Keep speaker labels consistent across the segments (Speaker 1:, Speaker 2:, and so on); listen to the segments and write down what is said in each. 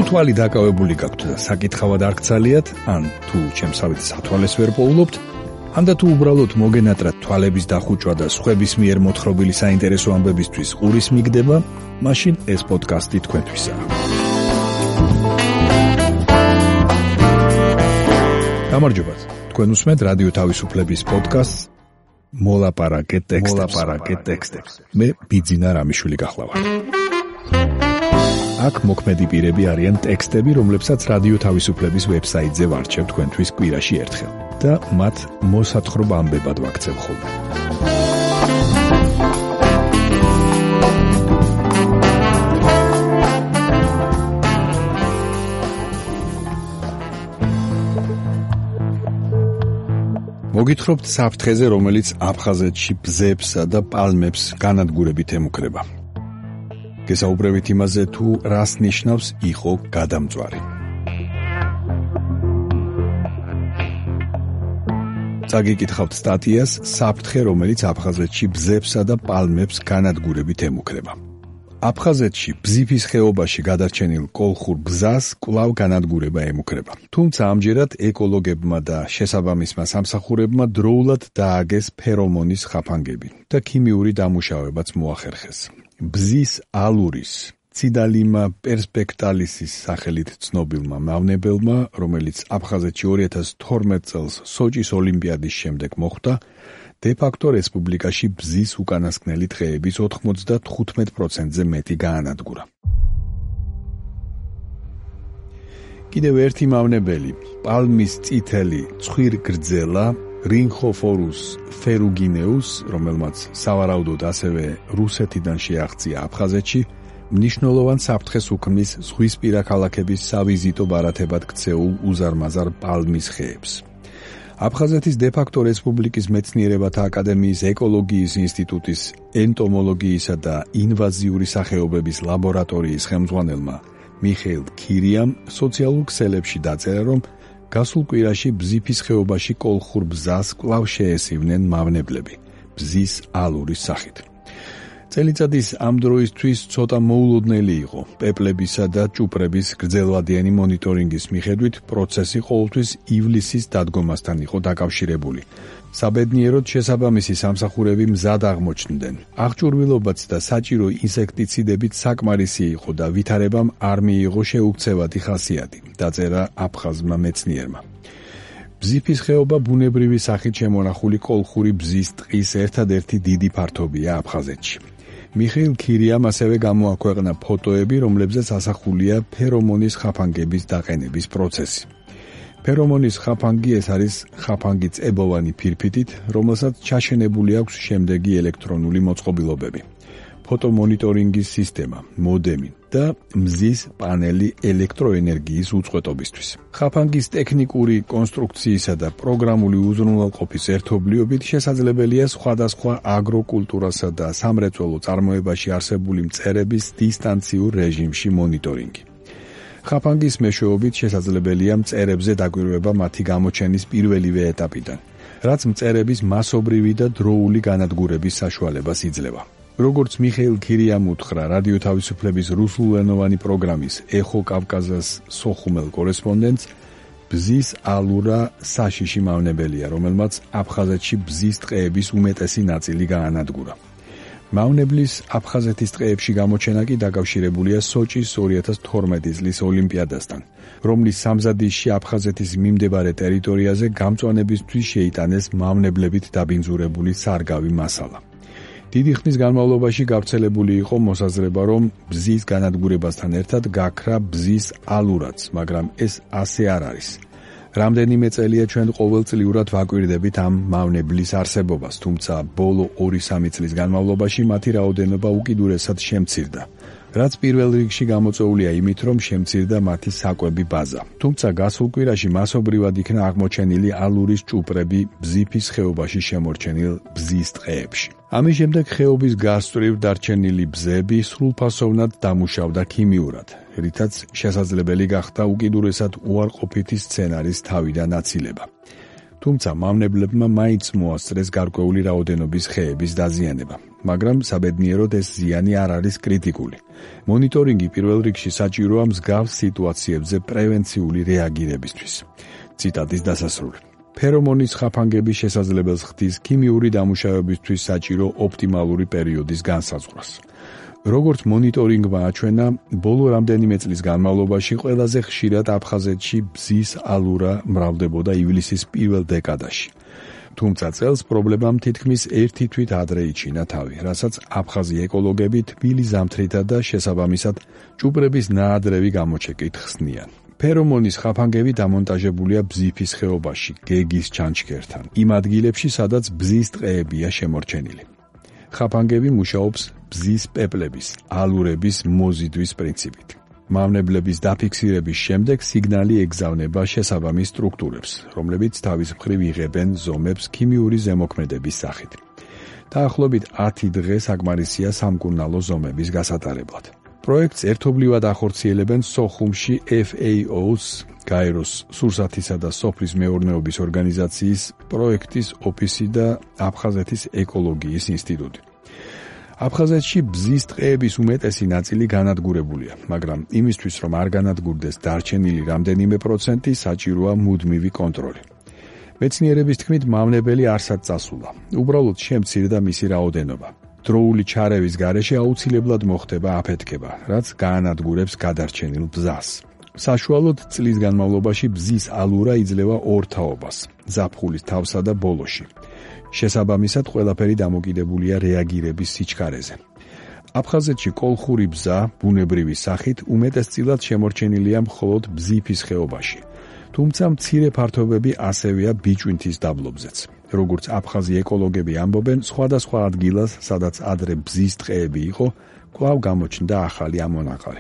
Speaker 1: თვალი დაკავებული გაქვთ და საკითხავად არ გცალიათ, ან თუ ჩემსავით სათვალეს ვერ პოულობთ, ან და თუ უბრალოდ მოგენატრათ თვალების დახუჭვა და სხვების მიერ მოთხრობილი საინტერესო ამბებისთვის ყურის მიგდება, მაშინ ეს პოდკასტი თქვენთვისაა. გამარჯობათ, თქვენ უსმენთ რადიო თავისუფლების პოდკასტს მოლაპარაკე ტექსტებს. მე ბიძინა რამიშვილი გახლავართ. აქ მოქმედი პირები არიან ტექსტები, რომლებსაც რადიო თავისუფლების ვებსაიტზე ვარჩევ თქვენთვის კვირაში ერთხელ და მათ მოსათხრობ ამბებად ვაქცევ ხოლმე. მოგითხრობთ საფრთხეზე, რომელიც აფხაზეთში ბზებსა და პალმებს განადგურებით ემუქრება. გესაუბრებით იმაზე, თუ რას ნიშნავს იყო გადამწვარი. წაგიკითხავთ სტატიას საფრთხე, რომელიც აფხაზეთში ბზებსა და პალმებს განადგურებით ემუქრება. აფხაზეთში ბზიფის ხეობაში გადარჩენილ კოლხურ ბზას კვლავ განადგურება ემუქრება. თუმცა ამჯერად ეკოლოგებმა და შესაბამისმა სამსახურებმა დროულად დააგეს ფერომონის ხაფანგები და ქიმიური დამუშავებაც მოახერხეს. ბზის ალურის ციდალიმა პერსპექტალისის სახელით ცნობილმა მავნებელმა, რომელიც აფხაზეთში 2012 წელს სოჭის ოლიმპიადის შემდეგ მოხვდა, დე-ფაქტო რესპუბლიკაში ბზის უკანასკნელი დღეების 95%-ზე მეტი გაანადგურა. კიდევ ერთი მავნებელი, პალმის წითელი ცხვირგრძელა რინხოფორუს ფერუგინეუს, რომელმაც სავარაუდოდ ასევე რუსეთიდან შეაღწია აფხაზეთში, მნიშვნელოვან საფრთხეს უქმნის ზღვისპირა ქალაქების სავიზიტო ბარათებად ქცეულ უზარმაზარ პალმის ხეებს. აფხაზეთის დე-ფაქტო რესპუბლიკის მეცნიერებათა აკადემიის ეკოლოგიის ინსტიტუტის ენტომოლოგიისა და ინვაზიური სახეობების ლაბორატორიის ხელმძღვანელმა მიხეილ ქირიამ სოციალურ ქსელებში დაწერა, რომ გასულ კვირაში ბზიფის ხეობაში კოლხურ ბზას კვლავ შეესივნენ მავნებლები, ბზის ალურის სახით. წელიწადის ამ დროისთვის ცოტა მოულოდნელი იყო. პეპლებისა და ჭუპრების გრძელვადიანი მონიტორინგის მიხედვით პროცესი ყოველთვის ივლისის დადგომასთან იყო დაკავშირებული. საბედნიეროდ შესაბამისი სამსახურები მზად აღმოჩნდნენ. აღჭურვილობაც და საჭირო ინსექტიციდებით საკმარისი იყო და ვითარებამ არ მიიღო შეუქცევადი ხასიათი, დაწერა აფხაზმა მეცნიერმა. ბზიფის ხეობა ბუნებრივი სახით შემონახული კოლხური ბზის ტყის ერთადერთი დიდი ფართობია აფხაზეთში. მიხეილ ქირიამ ასევე გამოაქვეყნა ფოტოები, რომლებზეც ასახულია ფერომონის ხაფანგების დაყენების პროცესი. ფერომონის ხაფანგი ეს არის ხაფანგი წებოვანი ფირფიტით, რომელსაც ჩაშენებული აქვს შემდეგი ელექტრონული მოწყობილობები: ფოტომონიტორინგის სისტემა, მოდემი და მზის პანელი ელექტროენერგიის უწყვეტობისთვის. ხაფანგის ტექნიკური კონსტრუქციისა და პროგრამული უზრუნველყოფის ერთობლიობით შესაძლებელია სხვადასხვა აგროკულტურასა და სამრეწველო წარმოებაში არსებული მწერების დისტანციურ რეჟიმში მონიტორინგი. ხაფანგის მეშვეობით შესაძლებელია მწერებზე დაკვირვება მათი გამოჩენის პირველივე ეტაპიდან, რაც მწერების მასობრივი და დროული განადგურების საშუალებას იძლევა. როგორც მიხეილ ქირიამ უთხრა რადიო თავისუფლების რუსულენოვანი პროგრამის ეხო კავკაზას სოხუმელ კორესპონდენტს, ბზის ალურა საშიში მავნებელია, რომელმაც აფხაზეთში ბზის ტყეების უმეტესი ნაწილი გაანადგურა. მავნებლის აფხაზეთის ტყეებში გამოჩენა კი დაკავშირებულია სოჭის 2012 წლის ოლიმპიადასთან, რომლის სამზადისში აფხაზეთის მიმდებარე ტერიტორიაზე გამწვანებისთვის შეიტანეს მავნებლებით დაბინძურებული სარგავი მასალა. დიდი ხნის განმავლობაში გავრცელებული იყო მოსაზრება, რომ ბზის განადგურებასთან ერთად გაქრა ბზის ალურაც, მაგრამ ეს ასე არ არის. რამდენიმე წელია ჩვენ ყოველწლიურად ვაკვირდებით ამ მავნებლის არსებობას, თუმცა ბოლო 2-3 წლის განმავლობაში მათი რაოდენობა უკიდურესად შემცირდა, რაც პირველ რიგში გამოწვეულია იმით, რომ შემცირდა მათი საკვები ბაზა. თუმცა გასულ კვირაში მასობრივად იქნა აღმოჩენილი ალურის ჭუპრები ბზიფის ხეობაში შემორჩენილ ბზის ტყეებში. ამის შემდეგ ხეობის გასწვრივ დარჩენილი ბზები სრულფასოვნად დამუშავდა ქიმიურად, რითაც შესაძლებელი გახდა უკიდურესად უარყოფითი სცენარის თავიდან აცილება. თუმცა მავნებლებმა მაინც მოასწრეს გარკვეული რაოდენობის ხეების დაზიანება, მაგრამ საბედნიეროდ ეს ზიანი არ არის კრიტიკული. მონიტორინგი პირველ რიგში საჭიროა მსგავს სიტუაციებზე პრევენციული რეაგირებისთვის. ციტატის დასასრული. ფერომონის ხაფანგების შესაძლებელს ხდის ქიმიური დამუშავებისთვის საჭირო ოპტიმალური პერიოდის განსაზღვრას. როგორც მონიტორინგმა აჩვენა, ბოლო რამდენიმე წლის განმავლობაში ყველაზე ხშირად აფხაზეთში ბზის ალურა მრავლდებოდა ივლისის პირველ დეკადაში. თუმცა წელს პრობლემამ თითქმის ერთი თვით ადრე იჩინა თავი, რასაც აფხაზი ეკოლოგები თბილი ზამთრითა და შესაბამისად ჭუპრების ნაადრევი გამოჩეკით ხსნიან. ფერომონის ხაფანგები დამონტაჟებულია ბზიფის ხეობაში, გეგის ჩანჩქერთან, იმ ადგილებში, სადაც ბზის ტყეებია შემორჩენილი. ხაფანგები მუშაობს ბზის პეპლების, ალურების მოზიდვის პრინციპით. მავნებლების დაფიქსირების შემდეგ სიგნალი ეგზავნება შესაბამის სტრუქტურებს, რომლებიც თავის მხრივ იღებენ ზომებს ქიმიური ზემოქმედების სახით. დაახლოებით 10 დღე საკმარისია სამკურნალო ზომების გასატარებლად. პროექტს ერთობლივად ახორციელებენ სოხუმში FAO-ს, გაეროს სურსათისა და სოფლის მეურნეობის ორგანიზაციის პროექტის ოფისი და აფხაზეთის ეკოლოგიის ინსტიტუტი. აფხაზეთში ბზის ტყეების უმეტესი ნაწილი განადგურებულია, მაგრამ იმისთვის, რომ არ განადგურდეს დარჩენილი რამდენიმე პროცენტი, საჭიროა მუდმივი კონტროლი. მეცნიერების თქმით, მავნებელი არსად წასულა. უბრალოდ შემცირდა მისი რაოდენობა. დროული ჩარევის გარეშე აუცილებლად მოხდება აფეთქება, რაც გაანადგურებს გადარჩენილ ბზას. საშუალოდ წლის განმავლობაში ბზის ალურა იძლევა ორ თაობას, ზაფხულის თავსა და ბოლოში. შესაბამისად, ყველაფერი დამოკიდებულია რეაგირების სიჩქარეზე. აფხაზეთში კოლხური ბზა, ბუნებრივი სახით, უმეტესწილად შემორჩენილია მხოლოდ ბზიფის ხეობაში. თუმცა მცირე ფართობები ასევეა ბიჭვინთის დაბლობზეც. როგორც აფხაზი ეკოლოგები ამბობენ, სხვადასხვა ადგილას, სადაც ადრე ბზის ტყეები იყო, კვლავ გამოჩნდა ახალი ამონაყარი.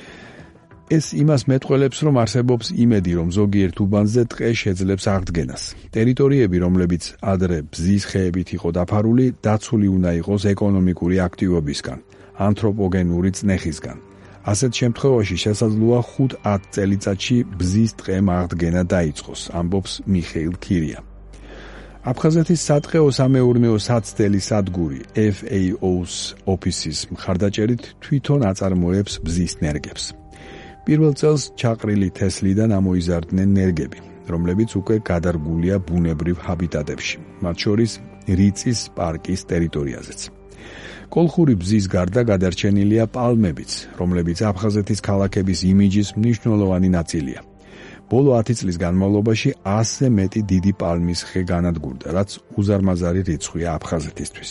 Speaker 1: ეს იმას მეტყველებს, რომ არსებობს იმედი, რომ ზოგიერთ უბანზე ტყე შეძლებს აღდგენას. ტერიტორიები, რომლებიც ადრე ბზის ხეებით იყო დაფარული, დაცული უნდა იყოს ეკონომიკური აქტივობისგან, ანთროპოგენური წნეხისგან. ასეთ შემთხვევაში შესაძლოა 5-10 წელიწადში ბზის ტყემ აღდგენა დაიწყოს, ამბობს მიხეილ ქირია. აფხაზეთის სატყეო-სამეურნეო საცდელი სადგური FAO-ს ოფისის მხარდაჭერით თვითონ აწარმოებს ბზის ნერგებს. პირველ წელს ჩაყრილი თესლიდან ამოიზარდნენ ნერგები, რომლებიც უკვე გადარგულია ბუნებრივ ჰაბიტატებში, მათ შორის რიწის პარკის ტერიტორიაზეც. კოლხური ბზის გარდა გადარჩენილია პალმებიც, რომლებიც აფხაზეთის ქალაქების იმიჯის მნიშვნელოვანი ნაწილია. ბოლო 10 წლის განმავლობაში 100-ზე მეტი დიდი პალმის ხე განადგურდა, რაც უზარმაზარი რიცხვია აფხაზეთისთვის.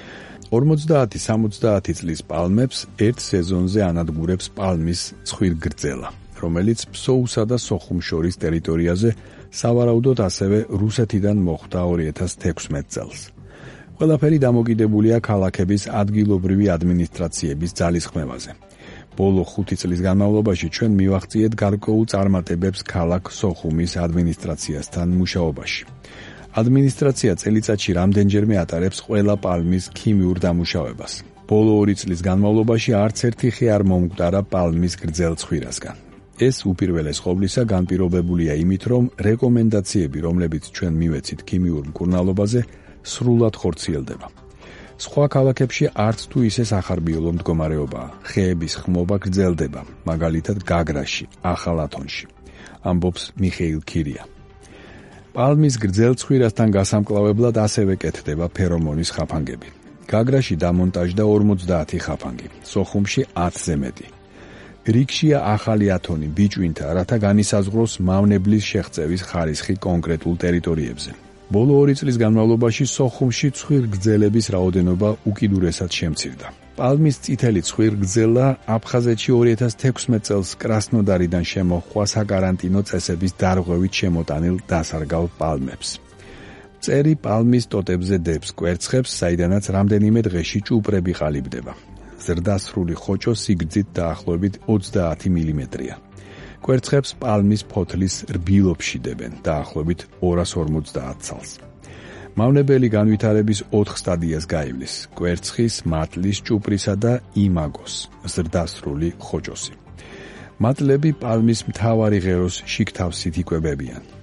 Speaker 1: 50-70 წლის პალმებს ერთ სეზონზე ანადგურებს პალმის ცხვირგრძელა, რომელიც ფსოუსა და სოხუმს შორის ტერიტორიაზე სავარაუდოდ ასევე რუსეთიდან მოხვდა 2016 წელს. ყველაფერი დამოკიდებულია ქალაქების ადგილობრივი ადმინისტრაციების ძალისხმევაზე. ბოლო 5 წლის განმავლობაში ჩვენ მივაღწიეთ გარკვეულ წარმატებებს ქალაქ სოხუმის ადმინისტრაციასთან მუშაობაში. ადმინისტრაცია წელიწადში რამდენჯერმე ატარებს ყველა პალმის ქიმიურ დამუშავებას. ბოლო 2 წლის განმავლობაში არც ერთი ხე არ მომკვდარა პალმის გრძელ ცხვირასგან. ეს უპირველეს ყოვლისა განპირობებულია იმით, რომ რეკომენდაციები, რომლებიც ჩვენ მივეცით ქიმიურ მკურნალობაზე, სრულად ხორციელდება. სხვა ქალაქებში არც თუ ისე სახარბიელო მდგომარეობაა. ხეების ხმობა გრძელდება, მაგალითად გაგრაში, ახალ ათონში, ამბობს მიხეილ ქირია. პალმის გრძელ ცხვირასთან გასამკლავებლად ასევე კეთდება ფერომონის ხაფანგები. გაგრაში დამონტაჟდა 50 ხაფანგი, სოხუმში 10-ზე მეტი. რიგშია ახალი ათონი ბიჭვინთა, რათა განისაზღვროს მავნებლის შეღწევის ხარისხი კონკრეტულ ტერიტორიებზე. ბოლო 2 წლის განმავლობაში სოხუმში ცხვირგრძელების რაოდენობა უკიდურესად შემცირდა. პალმის წითელი ცხვირგრძელა აფხაზეთში 2016 წელს კრასნოდარიდან შემოჰყვა საკარანტინო წესების დარღვევით შემოტანილ დასარგავ პალმებს. წერი პალმის ტოტებზე დებს კვერცხებს, საიდანაც რამდენიმე დღეში ჭუპრები ყალიბდება. ზრდასრული ხოჭო სიგრძით დაახლოებით 30 მმ-ია. კვერცხებს პალმის ფოთლის რბილობში დებენ, დაახლოებით 250 ცალს. მავნებელი განვითარების 4 სტადიას გაივლის: კვერცხის, მატლის, ჭუპრისა და იმაგოს, ზრდასრული ხოჭოსი. მატლები პალმის მთავარი ღეროს შიგთავსით იკვებებიან.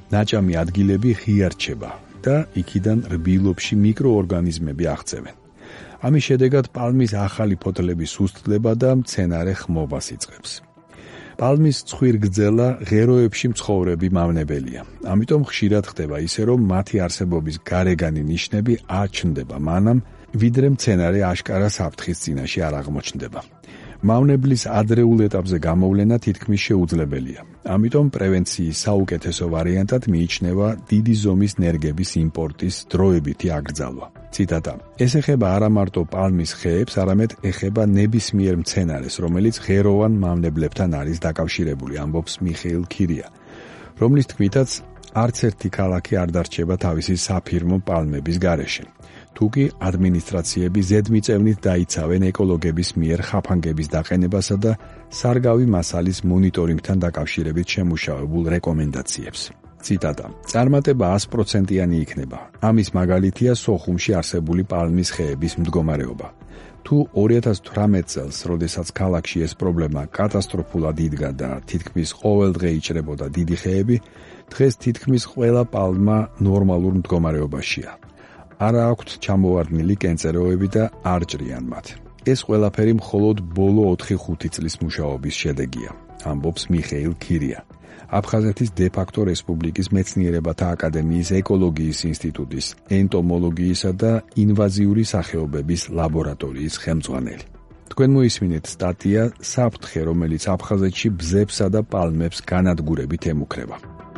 Speaker 1: ნაჭამი ადგილები ღია რჩება და იქიდან რბილობში მიკროორგანიზმები აღწევენ. ამის შედეგად პალმის ახალი ფოთლები სუსტდება და მცენარე ხმობას იწყებს. პალმის ცხვირგრძელა ღეროებში მცხოვრები მავნებელია. ამიტომ ხშირად ხდება ისე, რომ მათი არსებობის გარეგანი ნიშნები აჩნდება მანამ, ვიდრე მცენარე აშკარა საფრთხის წინაშე არ აღმოჩნდება. მავნებლის ადრეულ ეტაპზე გამოვლენა თითქმის შეუძლებელია. ამიტომ პრევენციის საუკეთესო ვარიანტად მიიჩნევა დიდი ზომის ნერგების იმპორტის დროებითი აკრძალვა. ციტატა: ეს ეხება არა მარტო პალმის ხეებს, არამედ ეხება ნებისმიერ მცენარეს, რომელიც ღეროვან მავნებლებთან არის დაკავშირებული, ამბობს მიხეილ ქირია, რომლის თქმითაც არც ერთი ქალაქი არ დარჩება თავისი საფირმო პალმების გარეშე. თუკი ადმინისტრაციები ზედმიწევნით დაიცავენ ეკოლოგების მიერ ხაფანგების დაყენებასა და სარგავი მასალის მონიტორინგთან დაკავშირებით შემუშავებულ რეკომენდაციებს. ციტატა: წარმატება 100%-იანი იქნება. ამის მაგალითია სოხუმში არსებული პალმის ხეების მდგომარეობა. თუ 2018 წელს, როდესაც ქალაქში ეს პრობლემა კატასტროფულად იდგა და თითქმის ყოველდღე იჭრებოდა დიდი ხეები, დღეს თითქმის ყველა პალმა ნორმალურ მდგომარეობაშია. არა აქვთ ჩამოვარდნილი კენწეროები და არ ჭრიან მათ. ეს ყველაფერი მხოლოდ ბოლო 4-5 წლის მუშაობის შედეგია, ამბობს მიხეილ ქირია, აფხაზეთის დე-ფაქტო რესპუბლიკის მეცნიერებათა აკადემიის ეკოლოგიის ინსტიტუტის ენტომოლოგიისა და ინვაზიური სახეობების ლაბორატორიის ხელმძღვანელი. თქვენ მოისმინეთ სტატია საფრთხე, რომელიც აფხაზეთში ბზებსა და პალმებს განადგურებით ემუქრება.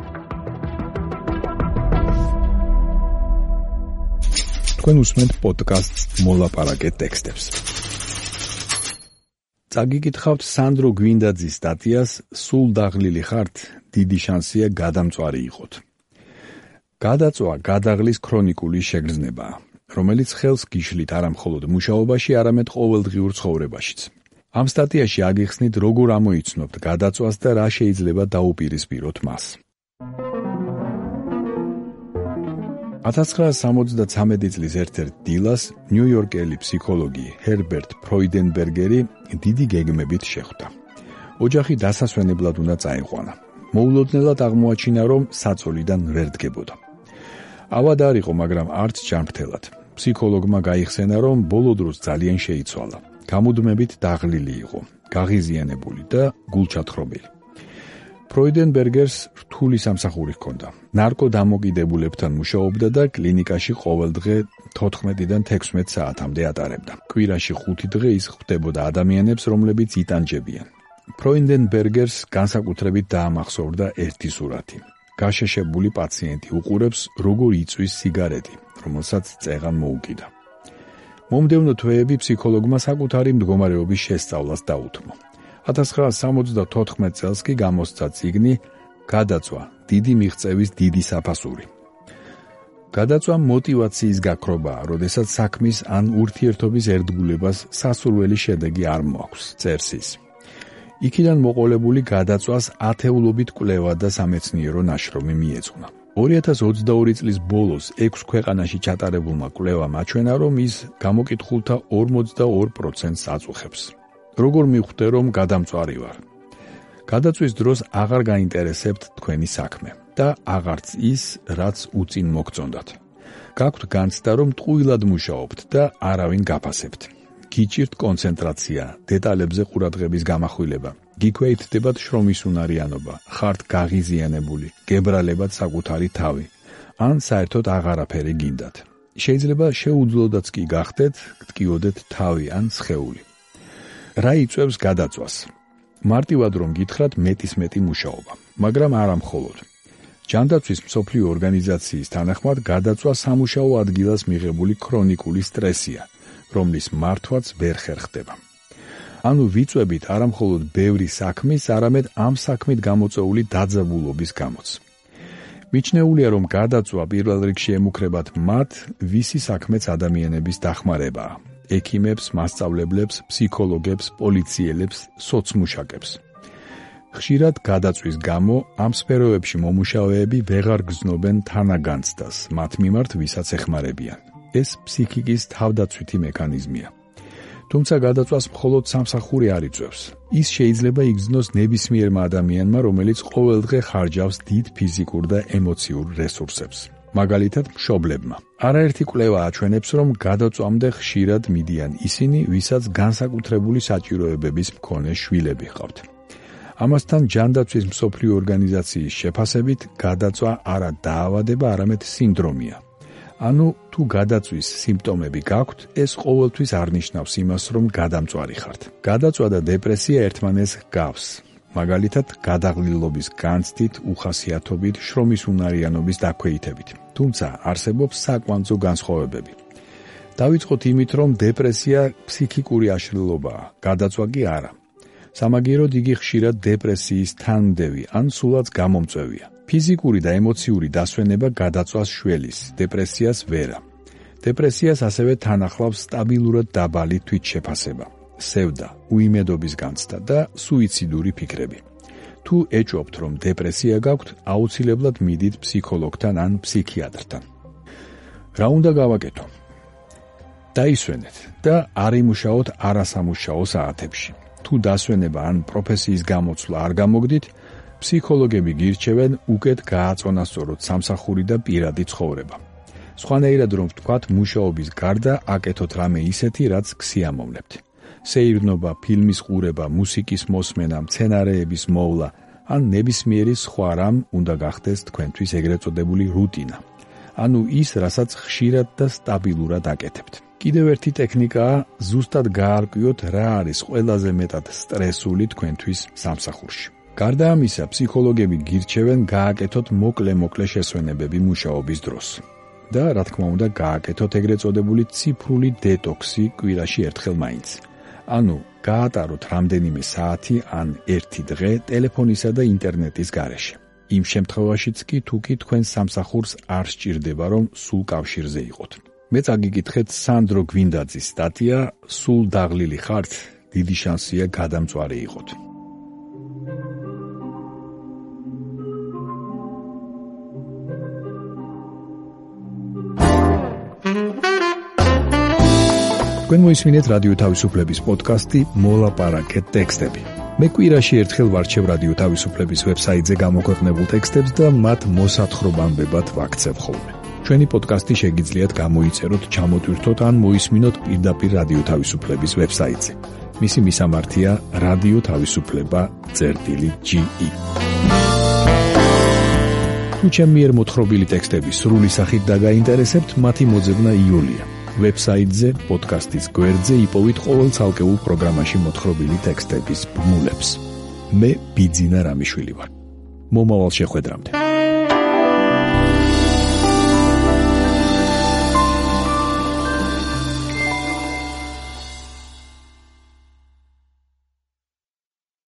Speaker 1: თქვენ უსმენთ პოდკასტს მოლაპარაკე ტექსტებს. წაგიკითხავთ სანდრო გვინდაძის სტატიას სულ დაღლილი ხართ, დიდი შანსია გადამწვარი იყოთ. გადაწვა გადაღლის ქრონიკული შეგრძნებაა, რომელიც ხელს გიშლით არა მხოლოდ მუშაობაში, არამედ ყოველდღიურ ცხოვრებაშიც. ამ სტატიაში აგიხსნით, როგორ ამოიცნობთ გადაწვას და რა შეიძლება დაუპირისპიროთ მას. 1973 წლის ერთ-ერთ დილას ნიუ-იორკელი ფსიქოლოგი ჰერბერტ ფროიდენბერგერი დიდი გეგმებით შეხვდა. ოჯახი დასასვენებლად უნდა წაიყვანა. მოულოდნელად აღმოაჩინა, რომ საწოლიდან ვერ დგებოდა. ავად არ იყო, მაგრამ არც ჯანმრთელად. ფსიქოლოგმა გაიხსენა, რომ ბოლო დროს ძალიან შეიცვალა. გამუდმებით დაღლილი იყო, გაღიზიანებული და გულჩათხრობილი. ფროიდენბერგერს რთული სამსახური ჰქონდა. ნარკოდამოკიდებულებთან მუშაობდა და კლინიკაში ყოველდღე 14-დან 16 საათამდე ატარებდა. კვირაში 5 დღე ის ხვდებოდა ადამიანებს, რომლებიც იტანჯებიან. ფროიდენბერგერს განსაკუთრებით დაამახსოვრდა ერთი სურათი. გაშეშებული პაციენტი უყურებს, როგორ იწვის სიგარეტი, რომელსაც წეღან მოუკიდა. მომდევნო თვეები ფსიქოლოგმა საკუთარი მდგომარეობის შესწავლას დაუთმო. 1974 წელს კი გამოსცა წიგნი გადაწვა, დიდი მიღწევის დიდი საფასური. გადაწვა მოტივაციის გაქრობაა, როდესაც საქმის ან ურთიერთობის ერთგულებას სასურველი შედეგი არ მოაქვს, წერს ის. იქიდან მოყოლებული გადაწვას ათეულობით კვლევა და სამეცნიერო ნაშრომი მიეძღვნა. 2022 წლის ბოლოს 6 ქვეყანაში ჩატარებულმა კვლევამ აჩვენა, რომ ის გამოკითხულთა 42%-ს აწუხებს. როგორ მიხვდე, რომ გადამწვარი ვარ? გადაწვის დროს აღარ გაინტერესებთ თქვენი საქმე და აღარც ის, რაც უწინ მოგწონდათ. გაქვთ განცდა, რომ ტყუილად მუშაობთ და არავინ გაფასებთ. გიჭირთ კონცენტრაცია, დეტალებზე ყურადღების გამახვილება. გიქვეითდებათ შრომის უნარიანობა, ხართ გაღიზიანებული, გებრალებათ საკუთარი თავი, ან საერთოდ აღარაფერი გინდათ. შეიძლება შეუძლოდაც კი გახდეთ, გტკიოდეთ თავი ან სხეული. რა იწვევს გადაწვას? მარტივად რომ გითხრათ, მეტისმეტი მუშაობა, მაგრამ არა მხოლოდ. ჯანდაცვის მსოფლიო ორგანიზაციის თანახმად, გადაწვა სამუშაო ადგილას მიღებული ქრონიკული სტრესია, რომლის მართვაც ვერ ხერხდება. ანუ ვიწვევით არა მხოლოდ ბევრი საქმის, არამედ ამ საქმით გამოწვეული დაძაბულობის გამოც. მიჩნეულია, რომ გადაწვა პირველ რიგში ემუქრებათ მათ, ვისი საქმეც ადამიანების დახმარებაა. ექიმებს, მასწავლებლებს, ფსიქოლოგებს, პოლიციელებს, სოცმუშაკებს. ხშირად გადაწვის გამო ამ სფეროებში მომუშავეები ვეღარ გრძნობენ თანაგანცდას მათ მიმართ, ვისაც ეხმარებიან. ეს ფსიქიკის თავდაცვითი მექანიზმია. თუმცა გადაწვას მხოლოდ სამსახური არ იწვევს. ის შეიძლება იგრძნოს ნებისმიერმა ადამიანმა, რომელიც ყოველდღე ხარჯავს დიდ ფიზიკურ და ემოციურ რესურსებს. მაგალითად, მშობლებმა. არაერთი კვლევა აჩვენებს, რომ გადაწვამდე ხშირად მიდიან ისინი, ვისაც განსაკუთრებული საჭიროებების მქონე შვილები ჰყავთ. ამასთან ჯანდაცვის მსოფლიო ორგანიზაციის შეფასებით, გადაწვა არა დაავადება, არამედ სინდრომია. ანუ, თუ გადაწვის სიმპტომები გაქვთ, ეს ყოველთვის არ ნიშნავს იმას, რომ გადამწვარი ხართ. გადაწვა და დეპრესია ერთმანეთს ჰგავს. მაგალითად, გადაღლილობის განცდით, უხასიათობით, შრომის უნარიანობის დაქვეითებით. თუმცა, არსებობს საკვანძო განსხვავებები. დავიწყოთ იმით, რომ დეპრესია ფსიქიკური აშლილობაა, გადაწვა კი არა. სამაგიეროდ იგი ხშირად დეპრესიის თანმდევი ან სულაც გამომწვევია. ფიზიკური და ემოციური დასვენება გადაწვას შველის, დეპრესიას ვერა. დეპრესიას ასევე თან ახლავს სტაბილურად დაბალი თვითშეფასება, სევდა, უიმედობის განცდა და სუიციდური ფიქრები. თუ ეჭვობთ, რომ დეპრესია გაქვთ, აუცილებლად მიდით ფსიქოლოგთან ან ფსიქიატრთან. რა უნდა გავაკეთო? დაისვენეთ და არ იმუშაოთ არასამუშაო საათებში. თუ დასვენება ან პროფესიის გამოცვლა არ გამოგდით, ფსიქოლოგები გირჩევენ უკეთ გააწონასწოროთ სამსახური და პირადი ცხოვრება. სხვანაირად რომ ვთქვათ, მუშაობის გარდა აკეთოთ რამე ისეთი, რაც გსიამოვნებთ. სეირნობა, ფილმის ყურება, მუსიკის მოსმენა, მცენარეების მოვლა, ან ნებისმიერი სხვა რამ უნდა გახდეს თქვენთვის ეგრეთ წოდებული რუტინა. ანუ ის, რასაც ხშირად და სტაბილურად აკეთებთ. კიდევ ერთი ტექნიკაა ზუსტად გაარკვიოთ, რა არის ყველაზე მეტად სტრესული თქვენთვის სამსახურში. გარდა ამისა, ფსიქოლოგები გირჩევენ გააკეთოთ მოკლე შესვენებები მუშაობის დროს. და რა თქმა უნდა, გააკეთოთ ეგრეთ წოდებული ციფრული დეტოქსი კვირაში ერთხელ მაინც. ანუ, გაატაროთ რამდენიმე საათი ან ერთი დღე ტელეფონისა და ინტერნეტის გარეშე. იმ შემთხვევაშიც კი, თუ კი თქვენ სამსახურს არ სჭირდება, რომ სულ კავშირზე იყოთ. მე წაგიკითხეთ სანდრო გვინდაძის სტატია სულ დაღლილი ხართ, დიდი შანსია გადამწვარი იყოთ. თქვენ მოისმინეთ რადიო თავისუფლების პოდკასტი მოლაპარაკეთ ტექსტები. მე კვირაში ერთხელ ვარჩევ რადიო თავისუფლების ვებსაიტზე გამოქვეყნებულ ტექსტებს და მათ მოსათხრობამდებად ვაქცევ ხოლმე. ჩვენი პოდკასტი შეგიძლიათ გამოიწეროთ, ჩამოტვირთოთ ან მოისმინოთ პირდაპირ რადიო თავისუფლების ვებსაიტზე. მისი მისამართია რადიო თავისუფლება.ge. თუ ჩემი მიერ მოთხრობილი ტექსტები სრული სახით დაგაინტერესებთ, მათი მოძებნა იოლია. ვებსაიტზე, პოდკასტის გვერდზე იპოვით ყოველ ცალკეულ პროგრამაში მოთხრობილი ტექსტების ბმულებს. მე ბიძინა რამიშვილი ვარ. მომავალ შეხვედრამდე.